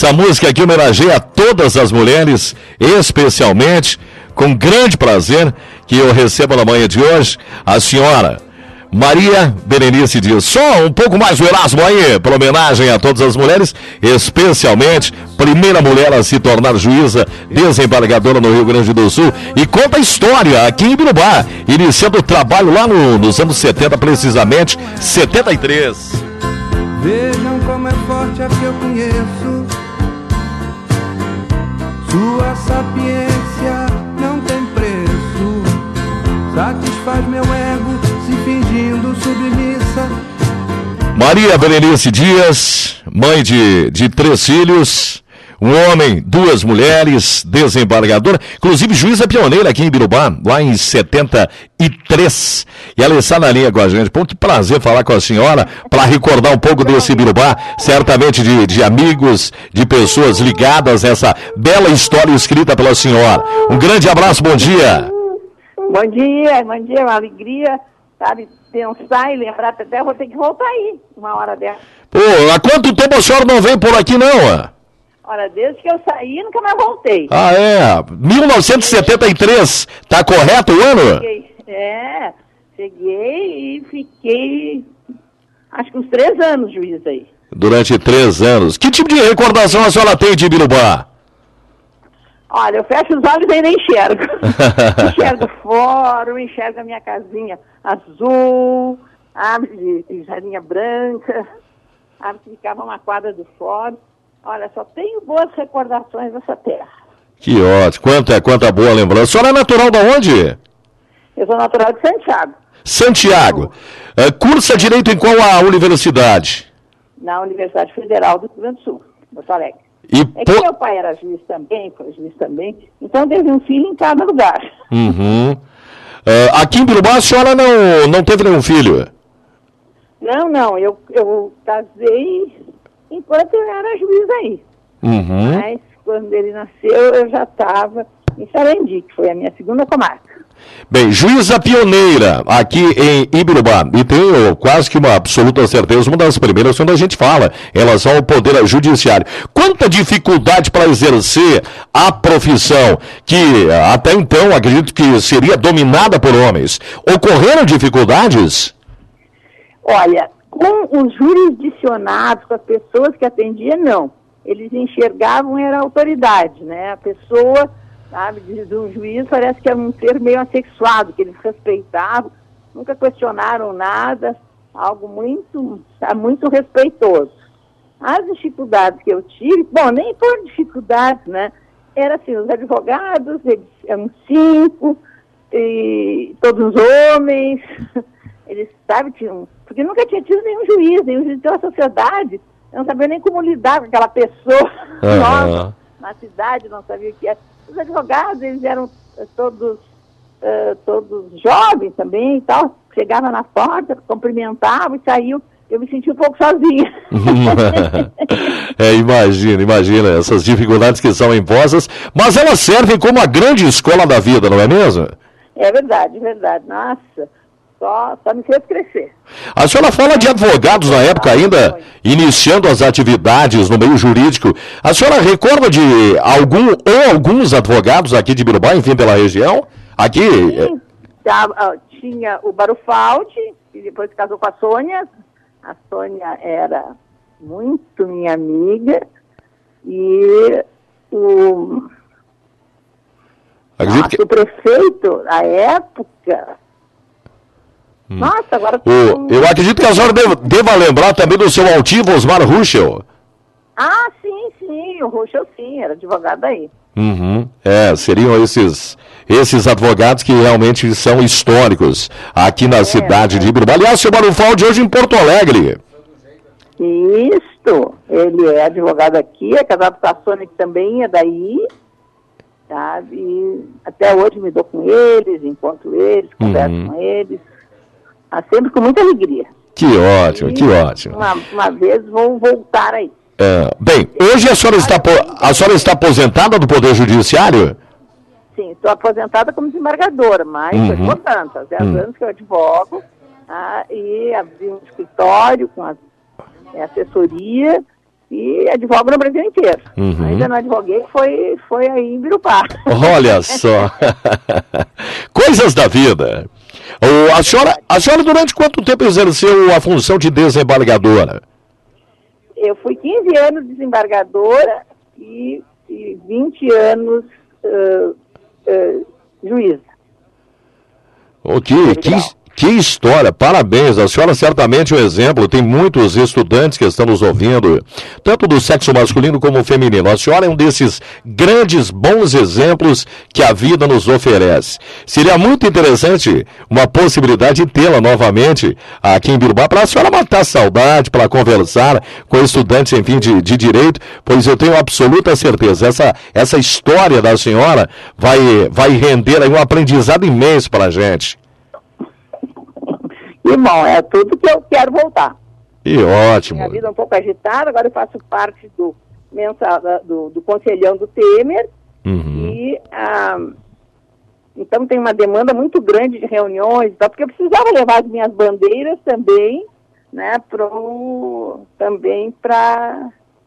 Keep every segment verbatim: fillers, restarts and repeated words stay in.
Essa música aqui homenageia a todas as mulheres, especialmente, com grande prazer, que eu recebo na manhã de hoje, a senhora Maria Berenice Dias. Só um pouco mais o Erasmo aí, para homenagem a todas as mulheres, especialmente, primeira mulher a se tornar juíza desembargadora no Rio Grande do Sul. E conta a história aqui em Birubá, iniciando o trabalho lá no, nos anos setenta, precisamente, setenta e três. Vejam como é forte a que eu conheço. Sua sapiência não tem preço. Satisfaz meu ego se fingindo submissa. Maria Berenice Dias, mãe de, de três filhos, um homem, duas mulheres, desembargadora, inclusive juíza pioneira aqui em Birubá, lá em setenta e três. E ela está na linha com a gente. Pô, que prazer falar com a senhora, para recordar um pouco desse Birubá, certamente de, de amigos, de pessoas ligadas a essa bela história escrita pela senhora. Um grande abraço, bom dia. Bom dia, bom dia, uma alegria, sabe, pensar e lembrar, até vou ter que voltar aí, uma hora dessa. Pô, há quanto tempo a senhora não vem por aqui, não? Ó? Olha, desde que eu saí, nunca mais voltei. Ah, é? mil novecentos e setenta e três, tá correto o ano? Cheguei, é, cheguei e fiquei, acho que uns três anos, juiz, aí. Durante três anos. Que tipo de recordação a senhora tem de Birubá? Olha, eu fecho os olhos e nem enxergo. Enxergo o fórum, enxergo a minha casinha azul, árvore de jarinha branca, árvore que ficava uma quadra do fórum. Olha, só tenho boas recordações dessa terra. Que ótimo, quanta, quanta boa lembrança. A senhora é natural de onde? Eu sou natural de Santiago. Santiago. Uh, cursa Direito em qual a universidade? Na Universidade Federal do Rio Grande do Sul, Porto Alegre. E é que po... meu pai era juiz também, foi juiz também, então teve um filho em cada lugar. Uhum. Uh, aqui em Birubá a senhora não, não teve nenhum filho? Não, não, eu, eu casei enquanto eu era juiz aí. Uhum. Mas quando ele nasceu eu já estava em Sarandi, que foi a minha segunda comarca. Bem, juíza pioneira aqui em Ibirubá, e tenho quase que uma absoluta certeza, uma das primeiras quando a gente fala em relação ao poder judiciário. Quanta dificuldade para exercer a profissão, que até então acredito que seria dominada por homens. Ocorreram dificuldades? Olha, com os jurisdicionados, com as pessoas que atendiam, não. Eles enxergavam, era autoridade, né? A pessoa... sabe, de um juiz, parece que era um ser meio assexuado, que eles respeitavam, nunca questionaram nada, algo muito, muito respeitoso. As dificuldades que eu tive, bom, nem por dificuldades, né, era assim, os advogados, eles eram cinco, e todos homens, eles, sabe, tinham, porque nunca tinha tido nenhum juiz, nenhum juiz de uma sociedade, não sabia nem como lidar com aquela pessoa uhum. nova na cidade, não sabia o que era. Os advogados, eles eram todos, uh, todos jovens também e tal, chegavam na porta, cumprimentavam e saíam, eu me senti um pouco sozinha. É, imagina, imagina, essas dificuldades que são impostas, mas elas servem como a grande escola da vida, não é mesmo? É verdade, é verdade, nossa, só, só me fez crescer. A senhora fala de advogados na época ainda, iniciando as atividades no meio jurídico. A senhora recorda de algum ou alguns advogados aqui de Birubá, enfim, pela região? Aqui... Sim, tá, tinha o Barufaldi, que depois casou com a Sônia. A Sônia era muito minha amiga. E o, nossa, que... o prefeito, na época... Hum. Nossa, agora... O, eu acredito que a senhora deva, deva lembrar também do seu altivo Osmar Ruschel. Ah, sim, sim, o Ruschel sim, era advogado aí. Uhum. É, seriam esses, esses advogados que realmente são históricos aqui na é, cidade é. de Ibirubá. Aliás, o seu Barufaldi hoje em Porto Alegre. Isso, ele é advogado aqui, é casado com a Sônia, que também é daí, sabe? E até hoje me dou com eles, encontro eles, converso uhum. com eles. Sempre com muita alegria. Que ótimo, e que ótimo. Uma, uma vez vou voltar aí. É, bem, hoje a senhora, está, a senhora está aposentada do Poder Judiciário? Sim, estou aposentada como desembargadora, mas uhum. estou advogando. Há dez uhum. anos que eu advogo, tá, e abri um escritório com a, a assessoria e advogo no Brasil inteiro. Uhum. Ainda não advoguei, foi, foi aí em Birupá. Olha só. Coisas da vida. O, a, senhora, a senhora durante quanto tempo exerceu a função de desembargadora? Eu fui quinze anos desembargadora e, e vinte anos uh, uh, juíza. O que, que, que história, parabéns, a senhora certamente é um exemplo, tem muitos estudantes que estão nos ouvindo, tanto do sexo masculino como feminino. A senhora é um desses grandes, bons exemplos que a vida nos oferece. Seria muito interessante uma possibilidade de tê-la novamente aqui em Birubá, para a senhora matar a saudade, para conversar com estudantes, enfim, de, de direito, pois eu tenho absoluta certeza, essa, essa história da senhora vai, vai render aí um aprendizado imenso para a gente. E, bom, é tudo que eu quero voltar. E ótimo. Minha vida é um pouco agitada, agora eu faço parte do, mensa, do, do conselhão do Temer. Uhum. E, ah, então, tem uma demanda muito grande de reuniões, porque eu precisava levar as minhas bandeiras também, né, pro, também para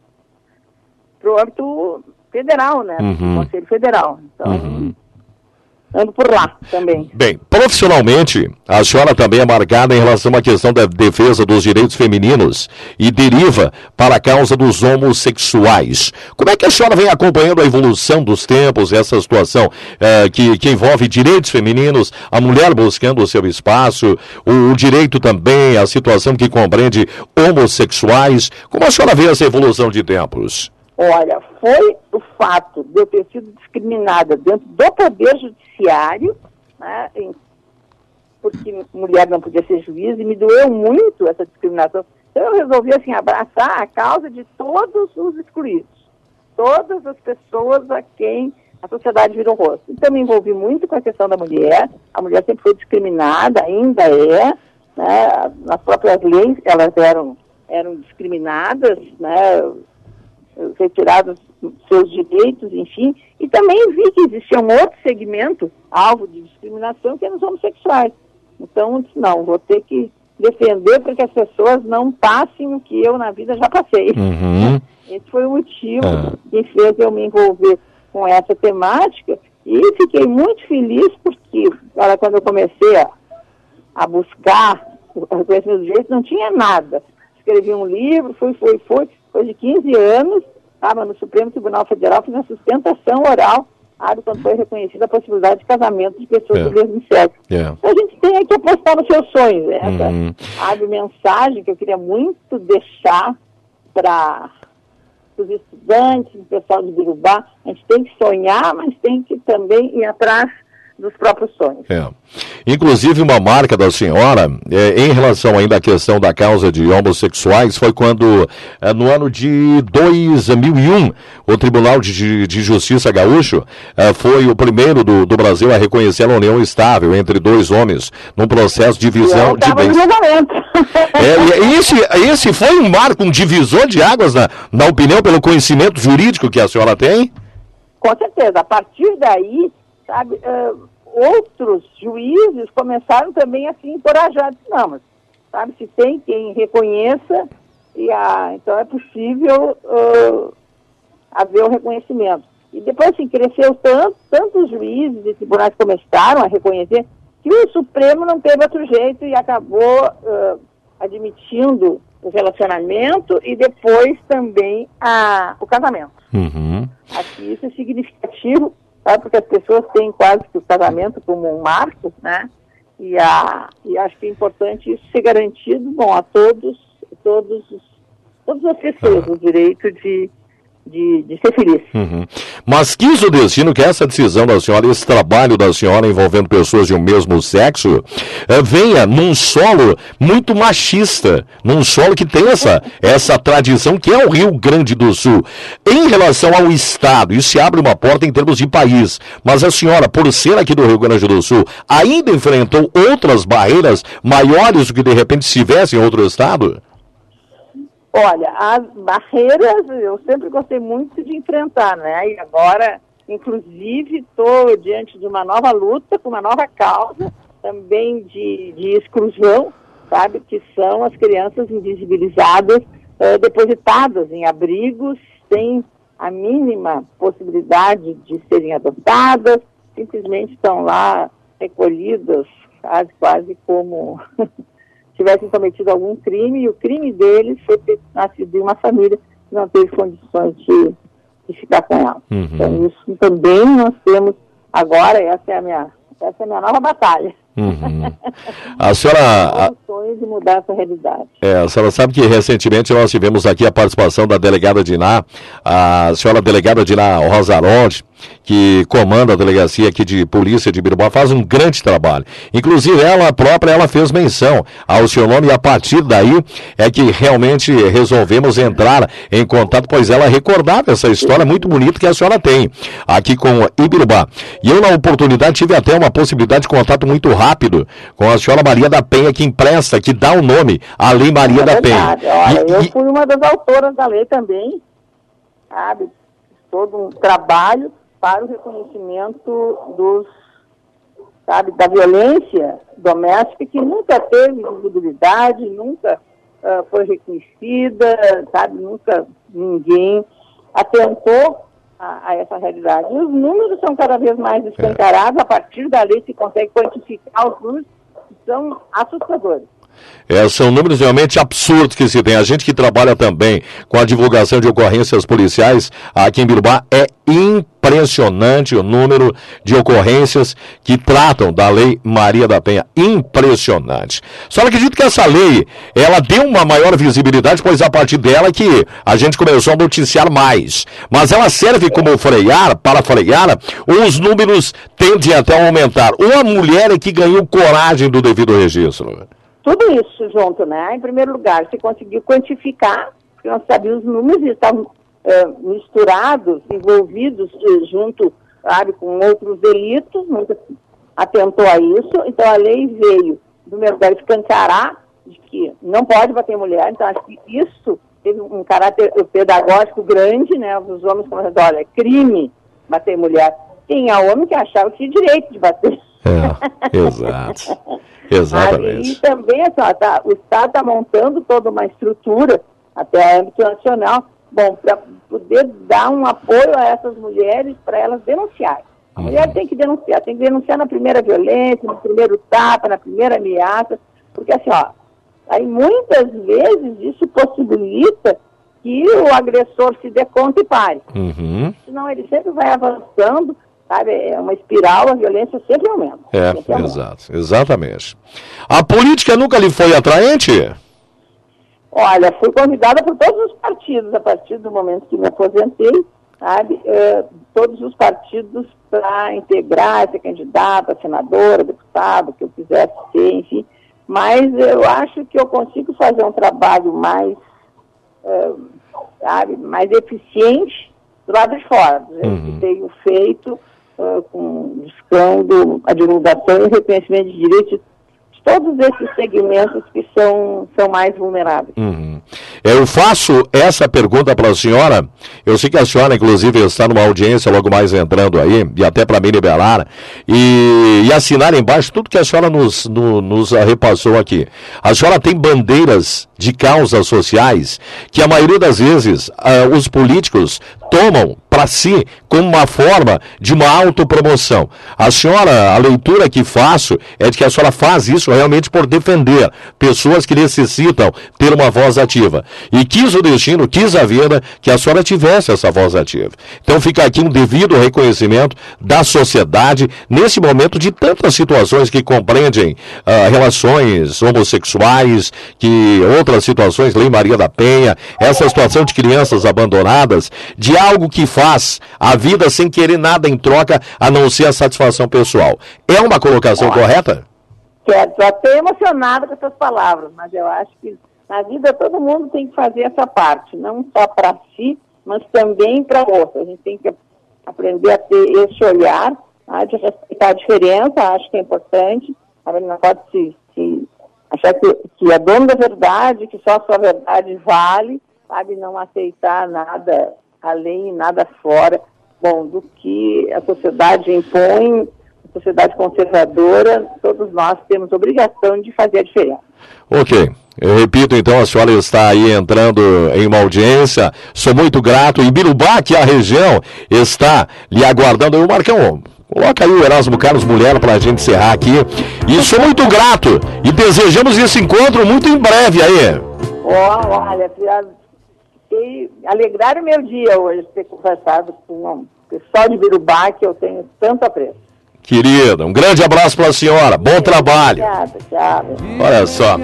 o âmbito federal, né, uhum. pro Conselho Federal. Então... Uhum. Ando por lá também. Bem, profissionalmente, a senhora também é marcada em relação à questão da defesa dos direitos femininos e deriva para a causa dos homossexuais. Como é que a senhora vem acompanhando a evolução dos tempos, essa situação eh, que, que envolve direitos femininos, a mulher buscando o seu espaço, o, o direito também, a situação que compreende homossexuais? Como a senhora vê essa evolução de tempos? Olha, foi o fato de eu ter sido discriminada dentro do Poder Judiciário, né, em, porque mulher não podia ser juiz, e me doeu muito essa discriminação. Então eu resolvi, assim, abraçar a causa de todos os excluídos, todas as pessoas a quem a sociedade virou rosto. Então me envolvi muito com a questão da mulher, a mulher sempre foi discriminada, ainda é, né, nas próprias leis elas eram, eram discriminadas, né, retirados seus direitos, enfim, e também vi que existia um outro segmento, alvo de discriminação, que eram os homossexuais. Então, disse, não, vou ter que defender para que as pessoas não passem o que eu na vida já passei. Uhum. Esse foi o motivo é. que fez eu me envolver com essa temática, e fiquei muito feliz porque, olha, quando eu comecei a, a buscar o reconhecimento dos direitos, não tinha nada. Escrevi um livro, fui, foi, foi, depois de quinze anos, estava no Supremo Tribunal Federal, fiz uma sustentação oral, sabe, quando foi reconhecida a possibilidade de casamento de pessoas é. do mesmo sexo. É. Então a gente tem que apostar nos seus sonhos. Essa uhum. sabe, mensagem que eu queria muito deixar para os estudantes, o pessoal de Birubá. A gente tem que sonhar, mas tem que também ir atrás dos próprios sonhos. É. Inclusive, uma marca da senhora, é, em relação ainda à questão da causa de homossexuais, foi quando, é, no ano de dois mil e um, o Tribunal de, de Justiça Gaúcho é, foi o primeiro do, do Brasil a reconhecer a união estável entre dois homens, num processo de divisão de bens. É, e esse, esse foi um marco, um divisor de águas, na, na opinião, pelo conhecimento jurídico que a senhora tem? Com certeza. A partir daí, sabe, uh, outros juízes começaram também a se encorajar. Não, mas, sabe, se tem quem reconheça, e a, então é possível uh, haver o reconhecimento. E depois, assim, cresceu tanto, tantos juízes e tribunais começaram a reconhecer que o Supremo não teve outro jeito e acabou uh, admitindo o relacionamento e depois também a, o casamento. Uhum. Acho que isso é significativo, sabe, porque as pessoas têm quase que o casamento como um marco, né? E, a, e acho que é importante isso ser garantido, bom, a todos, todos, todas as pessoas, ah. o direito de, de, de ser feliz. Uhum. Mas quis o destino que essa decisão da senhora, esse trabalho da senhora envolvendo pessoas de um mesmo sexo, eh, venha num solo muito machista, num solo que tem essa, essa tradição que é o Rio Grande do Sul. Em relação ao Estado, isso se abre uma porta em termos de país, mas a senhora, por ser aqui do Rio Grande do Sul, ainda enfrentou outras barreiras maiores do que de repente se tivesse em outro Estado? Olha, as barreiras eu sempre gostei muito de enfrentar, né? E agora, inclusive, estou diante de uma nova luta, com uma nova causa, também de, de exclusão, sabe? Que são as crianças invisibilizadas uh, depositadas em abrigos, sem a mínima possibilidade de serem adotadas, simplesmente estão lá recolhidas, quase, quase como tivessem cometido algum crime, e o crime deles foi ter nascido em uma família que não teve condições de, de ficar com ela. Uhum. Então, isso também nós temos agora, essa é a minha, essa é a minha nova batalha. Uhum. A senhora... sonho de mudar essa realidade. É, a senhora sabe que recentemente nós tivemos aqui a participação da delegada Diná, a senhora delegada Diná Rosaronde, que comanda a delegacia aqui de polícia de Biruba, faz um grande trabalho. Inclusive ela própria, ela fez menção ao seu nome, e a partir daí é que realmente resolvemos entrar em contato, pois ela recordava essa história muito bonita que a senhora tem aqui com Ibirubá. E eu, na oportunidade, tive até uma possibilidade de contato muito rápido com a senhora Maria da Penha, que empresta, que dá o nome à Lei Maria é da Penha. Olha, e, eu e... fui uma das autoras da lei também, sabe? Todo um trabalho para o reconhecimento dos, sabe, da violência doméstica, que nunca teve visibilidade, nunca uh, foi reconhecida, sabe, nunca ninguém atentou a, a essa realidade. E os números são cada vez mais escancarados, a partir da lei se consegue quantificar os números, que são assustadores. É, são números realmente absurdos que se tem. A gente que trabalha também com a divulgação de ocorrências policiais aqui em Biruba, é impressionante o número de ocorrências que tratam da Lei Maria da Penha. Impressionante. Só acredito que essa lei, ela deu uma maior visibilidade, pois a partir dela que a gente começou a noticiar mais. Mas ela serve como frear, para frear, os números tendem até a aumentar. Uma mulher é que ganhou coragem do devido registro. Tudo isso junto, né? Em primeiro lugar, se conseguiu quantificar, porque nós sabíamos os números e estavam é, misturados, envolvidos junto, sabe, com outros delitos, nunca atentou a isso. Então a lei veio, em primeiro lugar, escancarar de que não pode bater mulher. Então acho que isso teve um caráter pedagógico grande, né? Os homens começaram a dizer, olha, é crime bater mulher. Tinha homem que achava que tinha direito de bater. É, exato. Exatamente. E também assim, ó, tá, o Estado está montando toda uma estrutura, até a âmbito nacional, bom, para poder dar um apoio a essas mulheres para elas denunciarem. A uhum. mulher tem que denunciar, tem que denunciar na primeira violência, no primeiro tapa, na primeira ameaça, porque assim, ó, aí muitas vezes isso possibilita que o agressor se dê conta e pare. Uhum. Senão ele sempre vai avançando. Sabe, é uma espiral, a violência sempre aumenta. É, sempre aumenta. Exato, exatamente. A política nunca lhe foi atraente? Olha, fui convidada por todos os partidos, a partir do momento que me aposentei, sabe, eh, todos os partidos para integrar, ser candidata, senadora, deputado, que eu quisesse ser, enfim. Mas eu acho que eu consigo fazer um trabalho mais, eh, sabe, mais eficiente do lado de fora. Eu uhum. tenho feito uh, com, buscando a divulgação e o reconhecimento de direitos de todos esses segmentos que são, são mais vulneráveis. Uhum. Eu faço essa pergunta para a senhora, eu sei que a senhora, inclusive, está numa audiência logo mais entrando aí, e até para me liberar, e, e assinar embaixo tudo que a senhora nos, no, nos repassou aqui. A senhora tem bandeiras de causas sociais que a maioria das vezes uh, os políticos tomam para si como uma forma de uma autopromoção. A senhora, a leitura que faço é de que a senhora faz isso realmente por defender pessoas que necessitam ter uma voz ativa. E quis o destino, quis a vida que a senhora tivesse essa voz ativa. Então fica aqui um devido reconhecimento da sociedade nesse momento de tantas situações que compreendem uh, relações homossexuais, que outras situações, Lei Maria da Penha, essa situação de crianças abandonadas, de algo que faz a vida sem querer nada em troca, a não ser a satisfação pessoal. É uma colocação Olha, correta? Quero, estou até emocionada com essas palavras, mas eu acho que na vida todo mundo tem que fazer essa parte, não só para si, mas também para outros. A gente tem que aprender a ter esse olhar, tá, de respeitar a diferença, acho que é importante. A gente não pode se, se achar que, que é dono da verdade, que só a sua verdade vale, sabe, não aceitar nada além, nada fora, bom, do que a sociedade impõe, a sociedade conservadora, todos nós temos obrigação de fazer a diferença. Ok. Eu repito, então, a senhora está aí entrando em uma audiência. Sou muito grato. Em Birubá, que a região está lhe aguardando. Eu, Marcão, coloca aí o Erasmo Carlos Mulher para a gente encerrar aqui. E sou muito grato. E desejamos esse encontro muito em breve aí. Oh, olha, fiquei alegraram o meu dia hoje ter conversado com o pessoal de Birubá, que eu tenho tanto apreço. Querida, um grande abraço para a senhora. Bom trabalho. Obrigada, tchau. Olha só.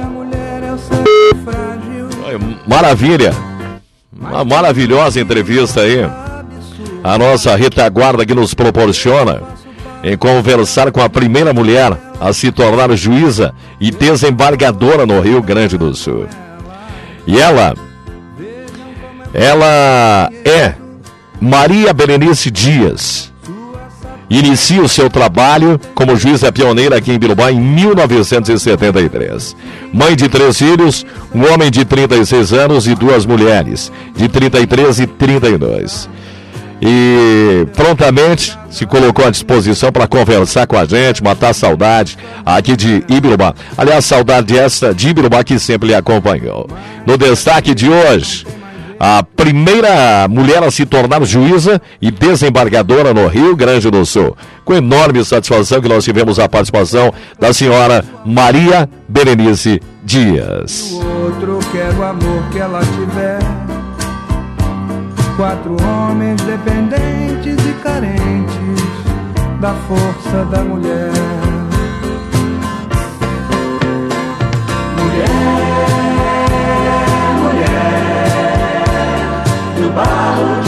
Maravilha. Uma maravilhosa entrevista aí. A nossa retaguarda que nos proporciona em conversar com a primeira mulher a se tornar juíza e desembargadora no Rio Grande do Sul. E ela, ela é Maria Berenice Dias. Inicia o seu trabalho como juíza pioneira aqui em Birubá em mil novecentos e setenta e três. Mãe de três filhos, um homem de trinta e seis anos e duas mulheres, de trinta e três e trinta e dois. E prontamente se colocou à disposição para conversar com a gente, matar a saudade aqui de Ibirubá. Aliás, saudade essa de Ibirubá que sempre lhe acompanhou. No destaque de hoje, a primeira mulher a se tornar juíza e desembargadora no Rio Grande do Sul. Com enorme satisfação que nós tivemos a participação da senhora Maria Berenice Dias. O outro quer o amor que ela tiver. Quatro homens dependentes e carentes da força da mulher. Mulher, mulher do barro